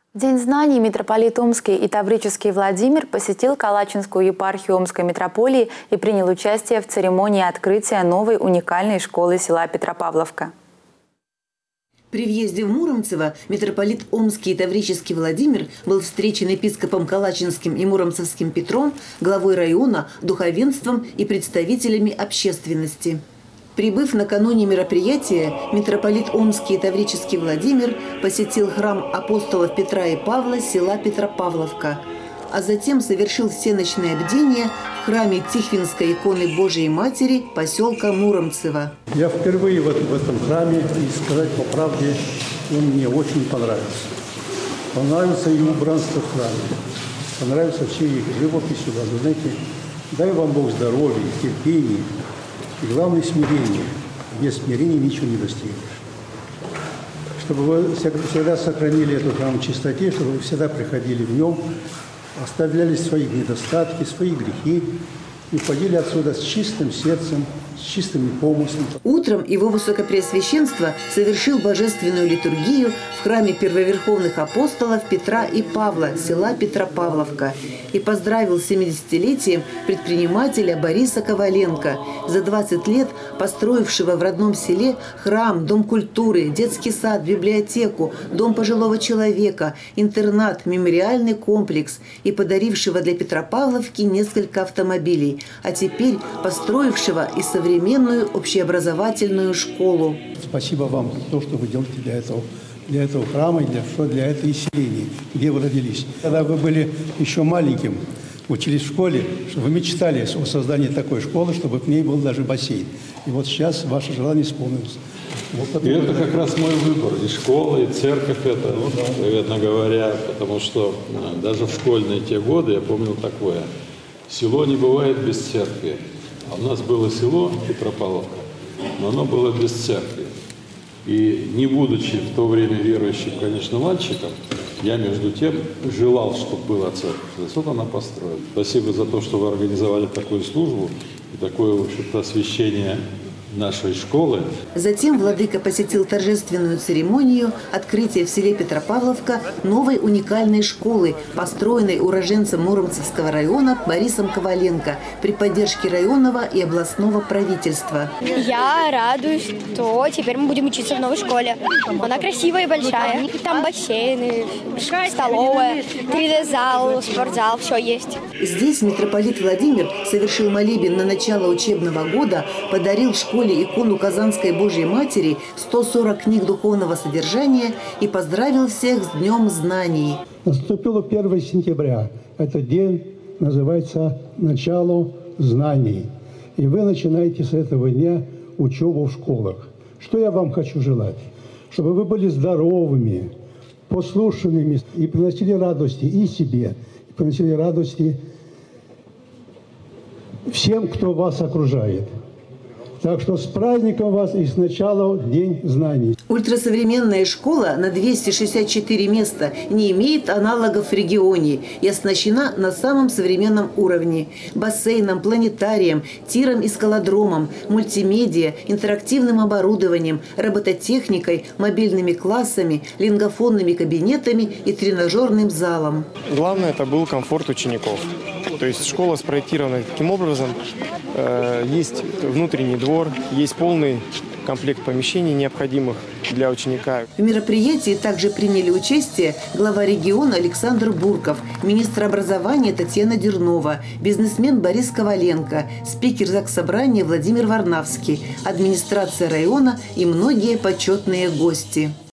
День знаний митрополит Омский и Таврический Владимир посетил Калачинскую епархию Омской митрополии и принял участие в церемонии открытия новой уникальной школы села Петропавловка. При въезде в Муромцево митрополит Омский и Таврический Владимир был встречен епископом Калачинским и Муромцевским Петром, главой района, духовенством и представителями общественности. Прибыв накануне мероприятия, митрополит Омский и Таврический Владимир посетил храм апостолов Петра и Павла села Петропавловка, а затем совершил всеночное бдение в храме Тихвинской иконы Божией Матери поселка Муромцево. Я впервые в этом храме, и сказать по правде, он мне очень понравился. Понравился и убранство в храме, понравился все их живопись сюда. Вы знаете, дай вам Бог здоровья, терпения и, главное, смирение. Без смирения ничего не достигнешь. Чтобы вы всегда сохранили эту храм в чистоте, чтобы вы всегда приходили в нем, оставляли свои недостатки, свои грехи и уходили отсюда с чистым сердцем, с чистыми помыслами. Утром его высокопреосвященство совершил божественную литургию в храме первоверховных апостолов Петра и Павла села Петропавловка и поздравил с 70-летием предпринимателя Бориса Коваленко, за 20 лет построившего в родном селе храм, дом культуры, детский сад, библиотеку, дом пожилого человека, интернат, мемориальный комплекс и подарившего для Петропавловки несколько автомобилей, а теперь построившего и современную общеобразовательную школу. Спасибо вам за то, что вы делаете для этого храма и для этой селения, где вы родились. Когда вы были еще маленьким, учились в школе, что вы мечтали о создании такой школы, чтобы в ней был даже бассейн. И вот сейчас ваше желание исполнилось. Вот и это как раз мой выбор. И школа, и церковь это, наверное говоря, потому что даже в школьные те годы я помнил такое. Село не бывает без церкви. А у нас было село Петропавловка, но оно было без церкви. И не будучи в то время верующим, конечно, мальчиком, я между тем желал, чтобы была церковь. Вот она построена. Спасибо за то, что вы организовали такую службу и такое, в общем-то, освящение нашей школы. Затем владыка посетил торжественную церемонию открытия в селе Петропавловка новой уникальной школы, построенной уроженцем Муромцевского района Борисом Коваленко при поддержке районного и областного правительства. Я радуюсь, что теперь мы будем учиться в новой школе. Она красивая и большая. Там бассейны, столовая, 3D-зал, спортзал, все есть. Здесь митрополит Владимир совершил молебен на начало учебного года, подарил школе икону Казанской Божьей Матери, 140 книг духовного содержания и поздравил всех с Днем знаний. Наступило 1 сентября. Этот день называется «Начало знаний». И вы начинаете с этого дня учебу в школах. Что я вам хочу желать? Чтобы вы были здоровыми, послушными и приносили радости и себе, и приносили радости всем, кто вас окружает. Так что с праздником вас и с начала День знаний. Ультрасовременная школа на 264 места не имеет аналогов в регионе и оснащена на самом современном уровне. Бассейном, планетарием, тиром и скалодромом, мультимедиа, интерактивным оборудованием, робототехникой, мобильными классами, лингофонными кабинетами и тренажерным залом. Главное, это был комфорт учеников. То есть школа спроектирована таким образом. Есть внутренний двор, есть полный комплект помещений, необходимых для ученика. В мероприятии также приняли участие глава региона Александр Бурков, министр образования Татьяна Дернова, бизнесмен Борис Коваленко, спикер Заксобрания Владимир Варнавский, администрация района и многие почетные гости.